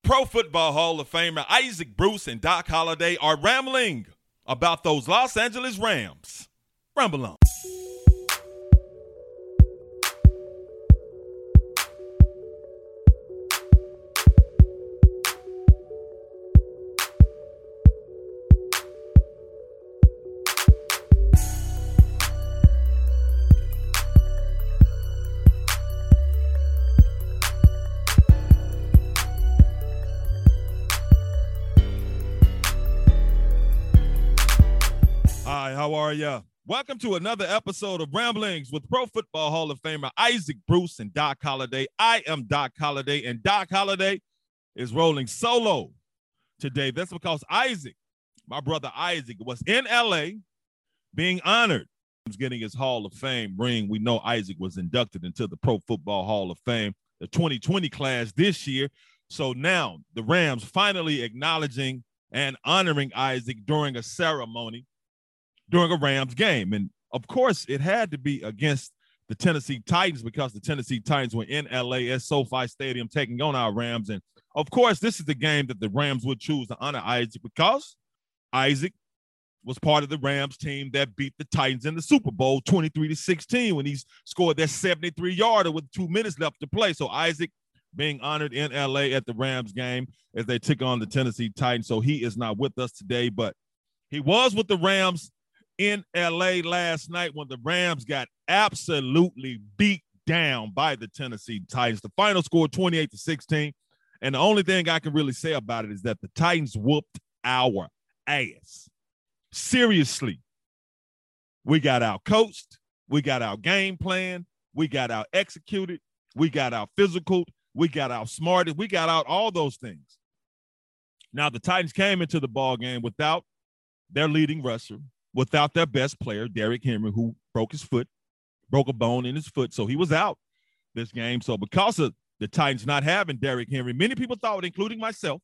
Pro Football Hall of Famer Isaac Bruce and Doc Holliday are rambling about those Los Angeles Rams. Ramble on. Hi, how are ya? Welcome to another episode of Ramblings with Pro Football Hall of Famer Isaac Bruce and Doc Holliday. I am Doc Holliday, and Doc Holliday is rolling solo today. That's because Isaac, my brother Isaac, was in L.A. being honored. He's getting his Hall of Fame ring. We know Isaac was inducted into the Pro Football Hall of Fame, the 2020 class this year. So now the Rams finally acknowledging and honoring Isaac during a ceremony during a Rams game. And of course, it had to be against the Tennessee Titans because the Tennessee Titans were in LA at SoFi Stadium taking on our Rams. And of course, this is the game that the Rams would choose to honor Isaac because Isaac was part of the Rams team that beat the Titans in the Super Bowl 23-16 when he scored that 73-yarder with 2 minutes left to play. So Isaac being honored in LA at the Rams game as they took on the Tennessee Titans. So he is not with us today, but he was with the Rams in L.A. last night when the Rams got absolutely beat down by the Tennessee Titans. The final score 28-16, and the only thing I can really say about it is that the Titans whooped our ass. Seriously. We got out-coached. We got out game plan. We got out executed. We got out physical. We got outsmarted. We got out all those things. Now, the Titans came into the ball game without their leading rusher, without their best player, Derrick Henry, who broke a bone in his foot, so he was out this game. So because of the Titans not having Derrick Henry, many people thought, including myself,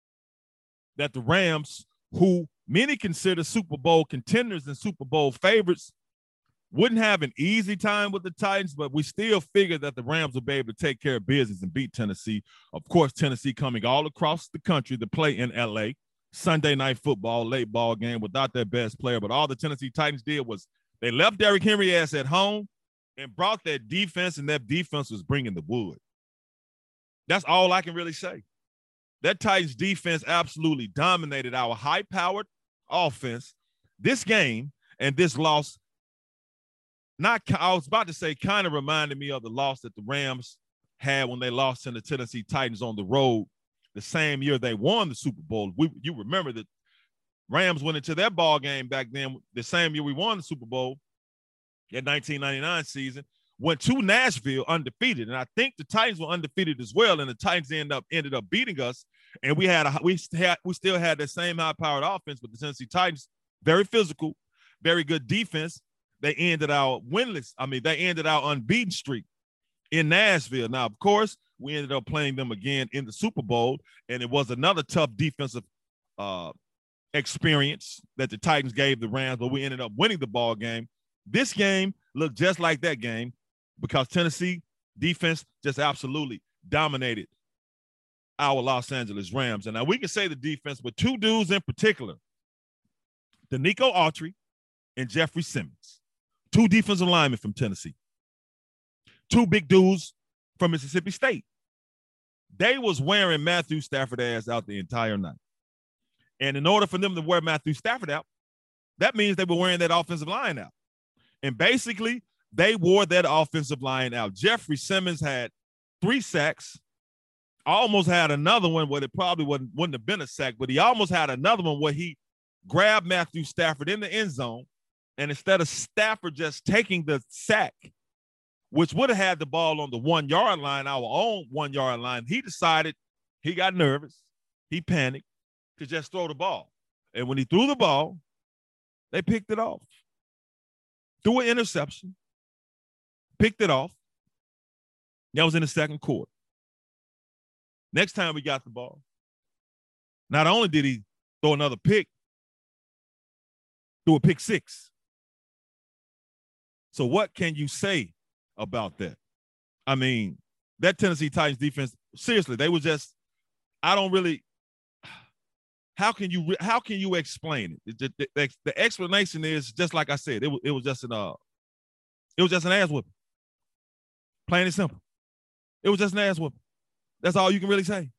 that the Rams, who many consider Super Bowl contenders and Super Bowl favorites, wouldn't have an easy time with the Titans, but we still figured that the Rams would be able to take care of business and beat Tennessee. Of course, Tennessee coming all across the country to play in L.A., Sunday night football, late ball game without their best player. But all the Tennessee Titans did was they left Derrick Henry ass at home and brought that defense, and that defense was bringing the wood. That's all I can really say. That Titans defense absolutely dominated our high-powered offense. This game and this loss, I was about to say kind of reminded me of the loss that the Rams had when they lost to the Tennessee Titans on the road the same year they won the Super Bowl. You remember that Rams went into their ball game back then, the same year we won the Super Bowl, that 1999 season, went to Nashville undefeated. And I think the Titans were undefeated as well, and the Titans ended up beating us. And we still had that same high-powered offense, but the Tennessee Titans, very physical, very good defense. They ended our unbeaten streak in Nashville. Now, of course, we ended up playing them again in the Super Bowl, and it was another tough defensive experience that the Titans gave the Rams, but we ended up winning the ball game. This game looked just like that game because Tennessee defense just absolutely dominated our Los Angeles Rams. And now we can say the defense with two dudes in particular, Denico Autry and Jeffrey Simmons, two defensive linemen from Tennessee, two big dudes from Mississippi State. They was wearing Matthew Stafford ass out the entire night. And in order for them to wear Matthew Stafford out, that means they were wearing that offensive line out. And basically, they wore that offensive line out. Jeffrey Simmons had 3 sacks, almost had another one where it probably wouldn't have been a sack, but he almost had another one where he grabbed Matthew Stafford in the end zone, and instead of Stafford just taking the sack, which would have had the ball on the 1-yard line, our own 1-yard line, he decided, he got nervous, he panicked to just throw the ball. And when he threw the ball, they picked it off. Threw an interception, picked it off. That was in the second quarter. Next time we got the ball, not only did he throw another pick, threw a pick 6. So what can you say about that? I mean, that Tennessee Titans defense, seriously, they were just I don't really. How can you explain it? The explanation is just like I said. It was just an ass whooping. Plain and simple. It was just an ass whooping. That's all you can really say.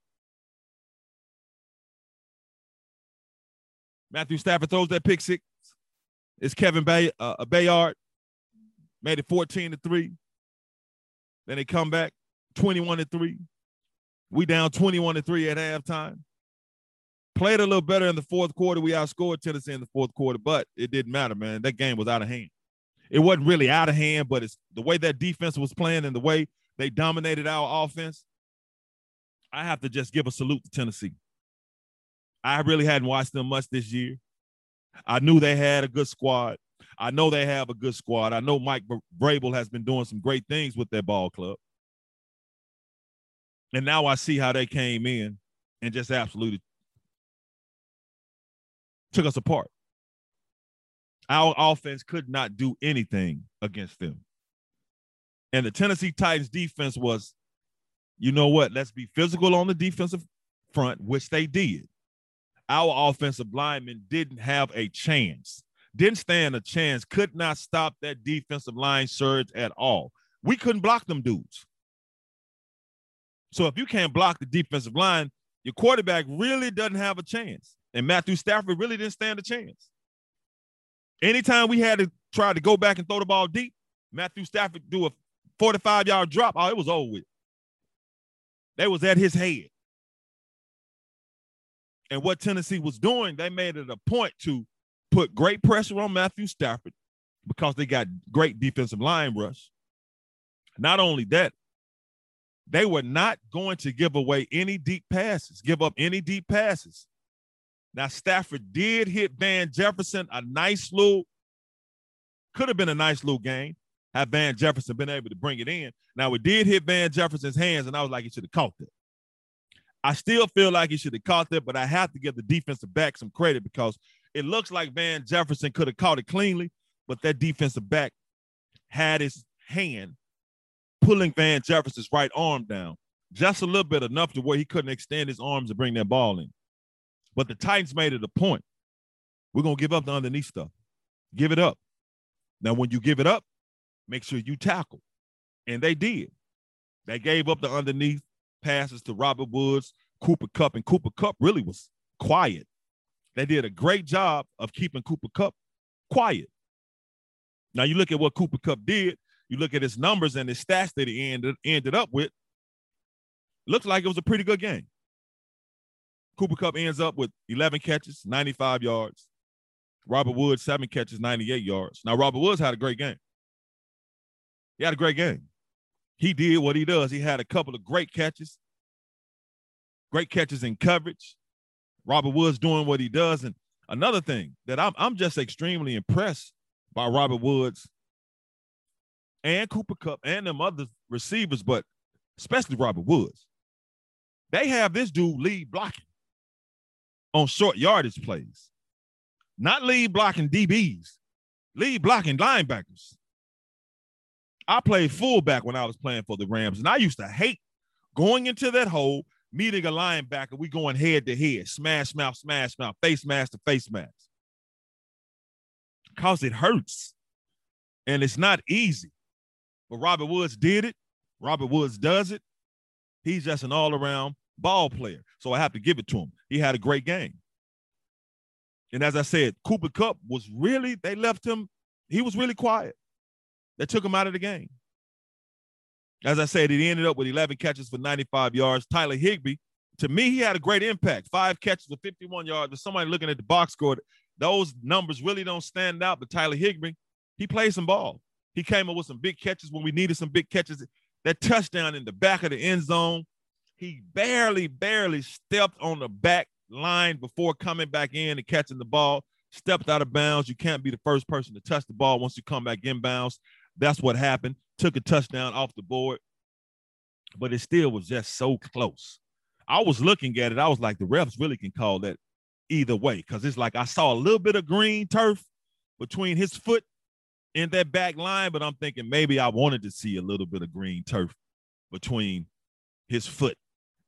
Matthew Stafford throws that pick six. It's Kevin Bayard. Made it 14-3. Then they come back 21-3. We down 21-3 at halftime. Played a little better in the fourth quarter. We outscored Tennessee in the fourth quarter, but it didn't matter, man. That game was out of hand. It wasn't really out of hand, but it's the way that defense was playing and the way they dominated our offense. I have to just give a salute to Tennessee. I really hadn't watched them much this year. I knew they had a good squad. I know they have a good squad. I know Mike Vrabel has been doing some great things with their ball club. And now I see how they came in and just absolutely took us apart. Our offense could not do anything against them. And the Tennessee Titans defense was, you know what, let's be physical on the defensive front, which they did. Our offensive linemen didn't have a chance, didn't stand a chance, could not stop that defensive line surge at all. We couldn't block them dudes. So if you can't block the defensive line, your quarterback really doesn't have a chance. And Matthew Stafford really didn't stand a chance. Anytime we had to try to go back and throw the ball deep, Matthew Stafford do a 45-yard drop. Oh, it was over with. They was at his head. And what Tennessee was doing, they made it a point to put great pressure on Matthew Stafford because they got great defensive line rush. Not only that, they were not going to give up any deep passes. Now, Stafford did hit Van Jefferson could have been a nice little game had Van Jefferson been able to bring it in. Now, it did hit Van Jefferson's hands, and I was like, he should have caught that. I still feel like he should have caught that, but I have to give the defensive back some credit because it looks like Van Jefferson could have caught it cleanly, but that defensive back had his hand pulling Van Jefferson's right arm down just a little bit, enough to where he couldn't extend his arms to bring that ball in. But the Titans made it a point. We're going to give up the underneath stuff. Give it up. Now, when you give it up, make sure you tackle. And they did. They gave up the underneath passes to Robert Woods, Cooper Kupp, and Cooper Kupp really was quiet. They did a great job of keeping Cooper Kupp quiet. Now, you look at what Cooper Kupp did, you look at his numbers and his stats that he ended up with, looks like it was a pretty good game. Cooper Kupp ends up with 11 catches, 95 yards. Robert Woods, 7 catches, 98 yards. Now, Robert Woods had a great game. He had a great game. He did what he does. He had a couple of great catches in coverage. Robert Woods doing what he does. And another thing that I'm just extremely impressed by Robert Woods and Cooper Kupp and them other receivers, but especially Robert Woods. They have this dude lead blocking on short yardage plays. Not lead blocking DBs, lead blocking linebackers. I played fullback when I was playing for the Rams, and I used to hate going into that hole, meeting a linebacker, we going head to head, smash mouth, face mask to face mask. Because it hurts, and it's not easy. But Robert Woods did it. Robert Woods does it. He's just an all-around ball player, so I have to give it to him. He had a great game. And as I said, Cooper Kupp was really, they left him, he was really quiet. They took him out of the game. As I said, he ended up with 11 catches for 95 yards. Tyler Higbee, to me, he had a great impact. 5 catches for 51 yards. But somebody looking at the box score, those numbers really don't stand out. But Tyler Higbee, he played some ball. He came up with some big catches when we needed some big catches. That touchdown in the back of the end zone, he barely stepped on the back line before coming back in and catching the ball. Stepped out of bounds. You can't be the first person to touch the ball once you come back inbounds. That's what happened. Took a touchdown off the board, but it still was just so close. I was looking at it. I was like, the refs really can call that either way because it's like I saw a little bit of green turf between his foot and that back line, but I'm thinking maybe I wanted to see a little bit of green turf between his foot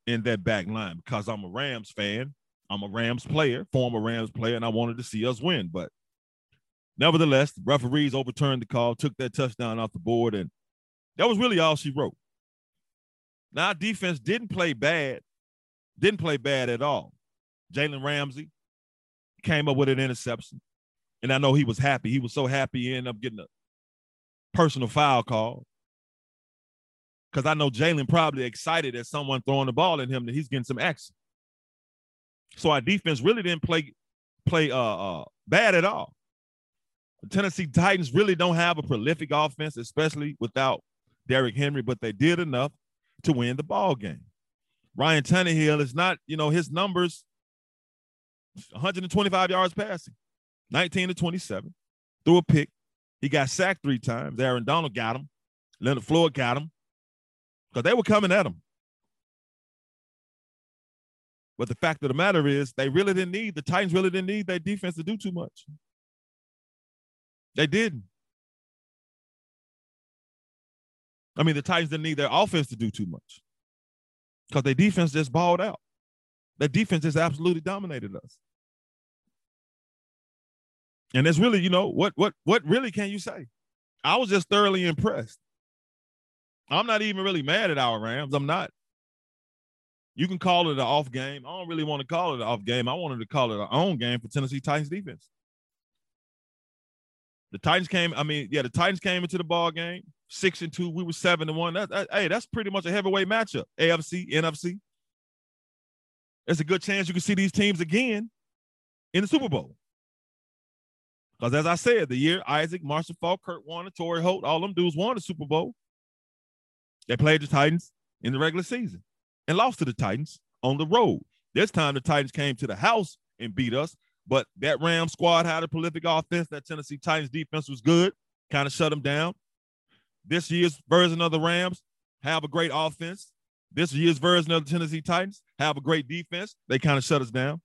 in that back line because I'm a Rams fan. I'm a Rams player, former Rams player, and I wanted to see us win. But nevertheless, the referees overturned the call, took that touchdown off the board, and that was really all she wrote. Now, our defense didn't play bad at all. Jalen Ramsey came up with an interception, and I know he was happy. He was so happy he ended up getting a personal foul call because I know Jalen probably excited at someone throwing the ball at him that he's getting some action. So our defense really didn't play bad at all. The Tennessee Titans really don't have a prolific offense, especially without Derrick Henry, but they did enough to win the ball game. Ryan Tannehill is not, his numbers, 125 yards passing, 19 to 27, threw a pick. He got sacked 3 times. Aaron Donald got him. Leonard Floyd got him because they were coming at him. But the fact of the matter is the Titans really didn't need their defense to do too much. They didn't. I mean, the Titans didn't need their offense to do too much because their defense just balled out. Their defense just absolutely dominated us. And it's really, what really can you say? I was just thoroughly impressed. I'm not even really mad at our Rams. I'm not. You can call it an off game. I don't really want to call it an off game. I wanted to call it an on game for Tennessee Titans defense. The Titans came into the ball game 6-2. We were 7-1. That's pretty much a heavyweight matchup. AFC, NFC. There's a good chance you can see these teams again in the Super Bowl. Because as I said, the year Isaac, Marshall Faulk, Kurt Warner, Torrey Holt, all them dudes won the Super Bowl. They played the Titans in the regular season and lost to the Titans on the road. This time the Titans came to the house and beat us, but that Rams squad had a prolific offense. That Tennessee Titans defense was good, kind of shut them down. This year's version of the Rams have a great offense. This year's version of the Tennessee Titans have a great defense. They kind of shut us down.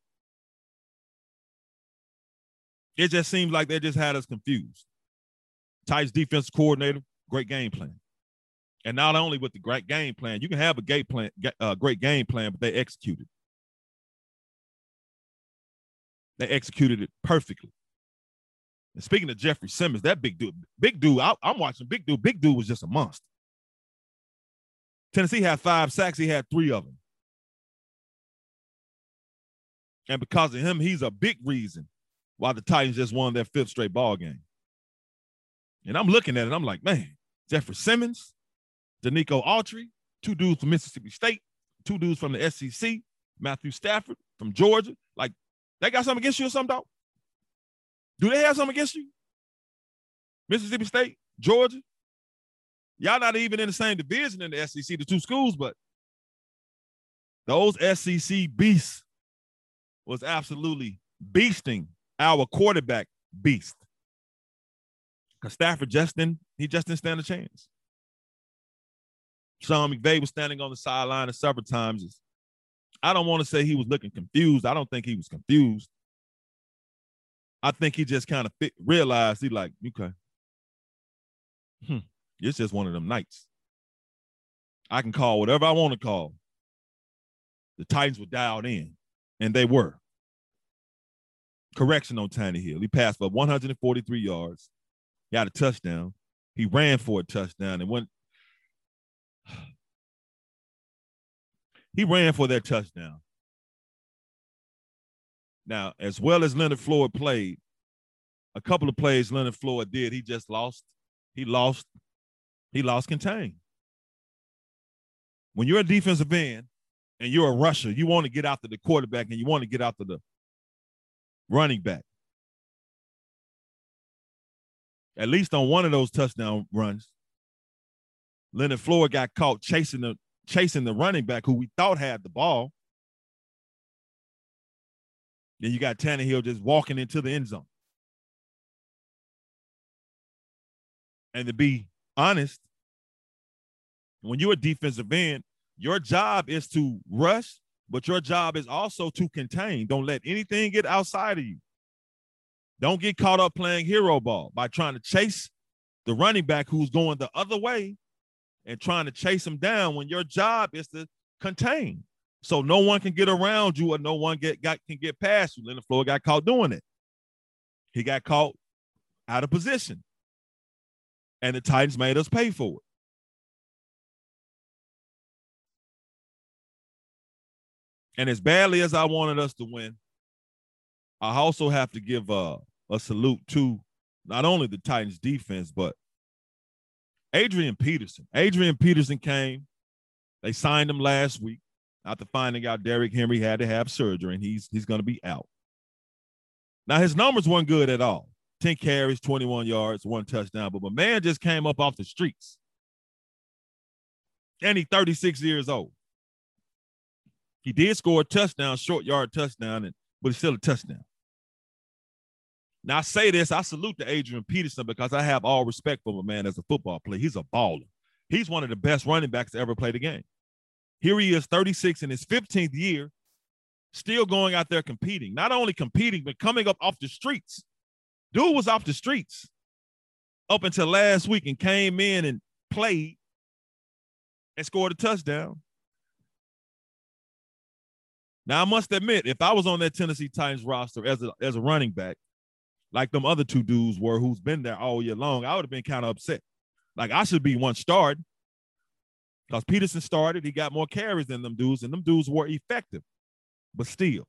It just seems like they just had us confused. Titans defense coordinator, great game plan. And not only with the great game plan, you can have a great game plan, but they executed. They executed it perfectly. And speaking of Jeffrey Simmons, that big dude, I'm watching big dude was just a monster. Tennessee had 5 sacks. He had 3 of them. And because of him, he's a big reason why the Titans just won their 5th straight ball game. And I'm looking at it, I'm like, man, Jeffrey Simmons, Danico Autry, 2 dudes from Mississippi State, 2 dudes from the SEC, Matthew Stafford from Georgia. Like, they got something against you or something, dog? Do they have something against you? Mississippi State, Georgia? Y'all not even in the same division in the SEC, the 2 schools, but those SEC beasts was absolutely beasting our quarterback beast. Because Stafford just didn't stand a chance. Sean McVay was standing on the sideline several times. I don't want to say he was looking confused. I don't think he was confused. I think he just kind of realized he's like, okay, it's just one of them nights. I can call whatever I want to call. The Titans were dialed in, and they were. Correction on Tannehill. He passed for 143 yards. He had a touchdown. He ran for a touchdown. And he ran for that touchdown. Now, as well as Leonard Floyd played, a couple of plays Leonard Floyd did, he just lost. He lost contain. When you're a defensive end and you're a rusher, you want to get after the quarterback and you want to get after the running back. At least on one of those touchdown runs, Leonard Floyd got caught chasing the running back who we thought had the ball. Then you got Tannehill just walking into the end zone. And to be honest, when you're a defensive end, your job is to rush, but your job is also to contain. Don't let anything get outside of you. Don't get caught up playing hero ball by trying to chase the running back who's going the other way and trying to chase him down when your job is to contain. So no one can get around you or no one can get past you. Leonard Floyd got caught doing it. He got caught out of position. And the Titans made us pay for it. And as badly as I wanted us to win, I also have to give a salute to not only the Titans defense, but Adrian Peterson. Adrian Peterson came. They signed him last week after finding out Derrick Henry had to have surgery, and he's going to be out. Now, his numbers weren't good at all. 10 carries, 21 yards, 1 touchdown. But my man just came up off the streets. And he's 36 years old. He did score a touchdown, short yard touchdown, but it's still a touchdown. Now, I say this, I salute to Adrian Peterson because I have all respect for my man as a football player. He's a baller. He's one of the best running backs to ever play the game. Here he is, 36 in his 15th year, still going out there competing. Not only competing, but coming up off the streets. Dude was off the streets up until last week and came in and played and scored a touchdown. Now, I must admit, if I was on that Tennessee Titans roster as a running back, like them other two dudes were who's been there all year long, I would have been kind of upset. Like, I should be one started because Peterson started. He got more carries than them dudes, and them dudes were effective. But still,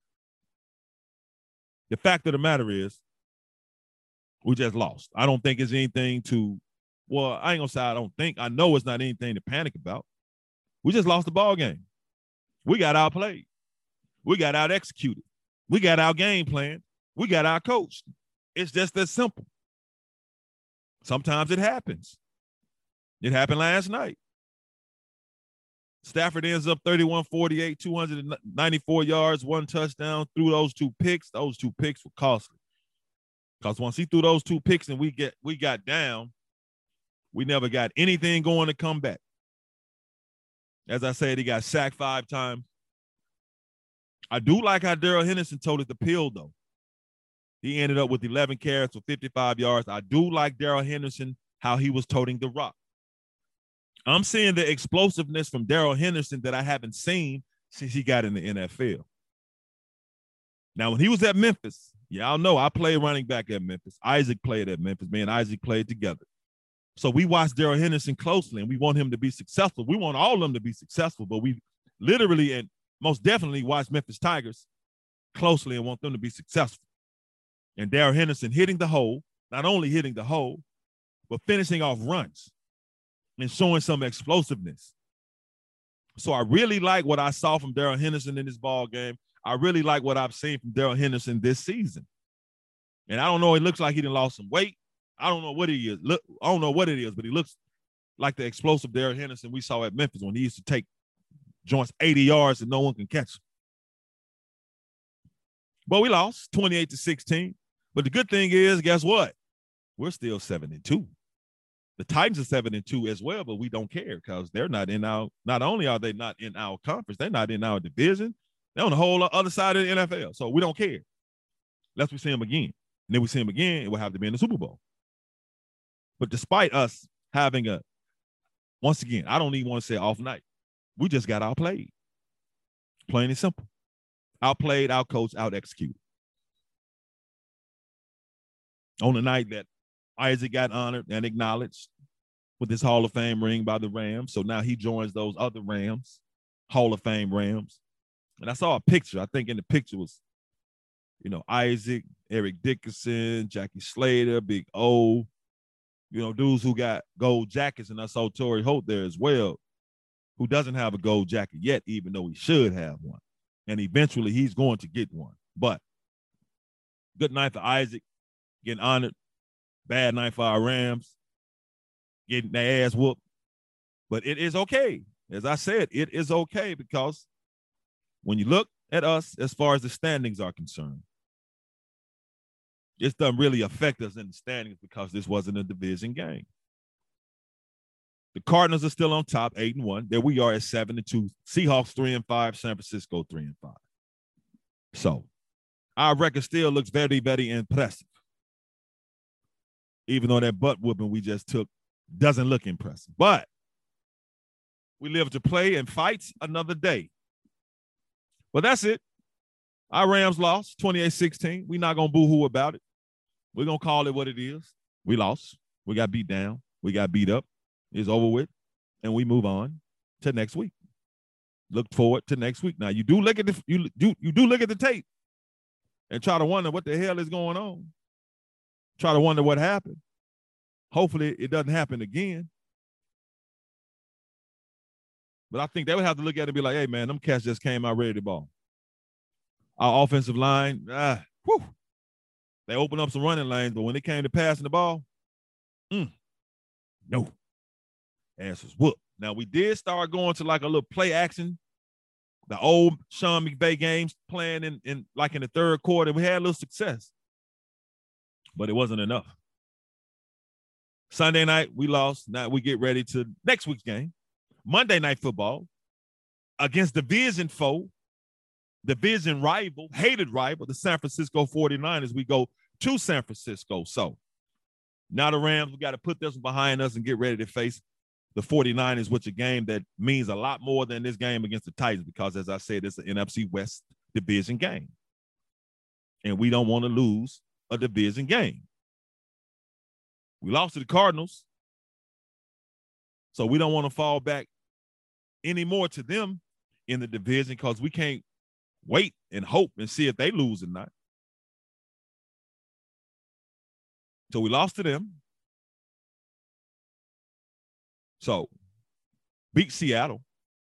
the fact of the matter is, we just lost. I don't think it's anything to, well, I ain't gonna say I don't think. I know it's not anything to panic about. We just lost the ball game. We got outplayed. We got out executed. We got our game plan. We got our coach. It's just that simple. Sometimes it happens. It happened last night. Stafford ends up 31-48, 294 yards, 1 touchdown, threw those 2 picks. Those 2 picks were costly. Because once he threw those 2 picks and we got down, we never got anything going to come back. As I said, he got sacked 5 times. I do like how Darrell Henderson toted the pill, though. He ended up with 11 carries for 55 yards. I do like Darrell Henderson, how he was toting the rock. I'm seeing the explosiveness from Darrell Henderson that I haven't seen since he got in the NFL. Now, when he was at Memphis, y'all know I played running back at Memphis. Isaac played at Memphis. Me and Isaac played together. So we watched Darrell Henderson closely, and we want him to be successful. We want all of them to be successful, but we literally and most definitely watch Memphis Tigers closely and want them to be successful. And Darrell Henderson hitting the hole, not only hitting the hole, but finishing off runs and showing some explosiveness. So I really like what I saw from Darrell Henderson in this ball game. I really like what I've seen from Darrell Henderson this season. And I don't know, it looks like he done lost some weight. I don't know what he is. Look, I don't know what it is, but he looks like the explosive Darrell Henderson we saw at Memphis when he used to take joints 80 yards and no one can catch him. But we lost 28-16. But the good thing is, guess what? We're still 7-2. The Titans are 7-2 as well, but we don't care because they're not in our, not only are they not in our conference, they're not in our division. They're on the whole other side of the NFL. So we don't care. Unless we see them again. And then we see them again, it will have to be in the Super Bowl. But despite us having a, once again, I don't even want to say off night. We just got outplayed. Plain and simple. Outplayed, outcoached, out-executed. On the night that Isaac got honored and acknowledged with his Hall of Fame ring by the Rams. So now he joins those other Rams, Hall of Fame Rams. And I saw a picture. I think in the picture was, you know, Isaac, Eric Dickerson, Jackie Slater, Big O, you know, dudes who got gold jackets. And I saw Torrey Holt there as well, who doesn't have a gold jacket yet, even though he should have one. And eventually he's going to get one. But good night for Isaac, getting honored. Bad night for our Rams, getting their ass whooped. But it is okay. As I said, it is okay because when you look at us as far as the standings are concerned, this doesn't really affect us in the standings because this wasn't a division game. The Cardinals are still on top, 8-1. There we are at 7-2. Seahawks 3-5. San Francisco 3-5. So our record still looks very, very impressive. Even though that butt whooping we just took doesn't look impressive. But we live to play and fight another day. But that's it. Our Rams lost 28-16. We're not going to boo-hoo about it. We're going to call it what it is. We lost. We got beat down. We got beat up. It's over with. And we move on to next week. Look forward to next week. Now, you do look at the tape and try to wonder what the hell is going on. Try to wonder what happened. Hopefully, it doesn't happen again. But I think they would have to look at it and be like, hey, man, them cats just came out ready to ball. Our offensive line, they opened up some running lanes, but when it came to passing the ball, no. Ass was whooped. Now, we did start going to like a little play action. The old Sean McVay games playing in the third quarter. We had a little success, but it wasn't enough. Sunday night, we lost. Now we get ready to next week's game. Monday Night Football against division foe, division rival, hated rival, the San Francisco 49ers. We go to San Francisco. So now the Rams, we got to put this one behind us and get ready to face the 49ers, which is a game that means a lot more than this game against the Titans because, as I said, it's an NFC West division game. And we don't want to lose a division game. We lost to the Cardinals, so we don't want to fall back anymore to them in the division because we can't wait and hope and see if they lose or not. So we lost to them. So beat Seattle.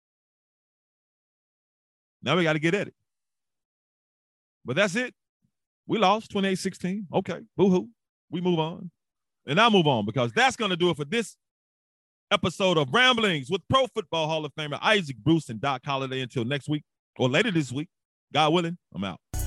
Now we got to get at it. But that's it. We lost 28-16. Okay, boo-hoo. We move on. And I'll move on because that's going to do it for this episode of Ramblings with Pro Football Hall of Famer Isaac Bruce and Doc Holliday. Until next week or later this week, God willing, I'm out.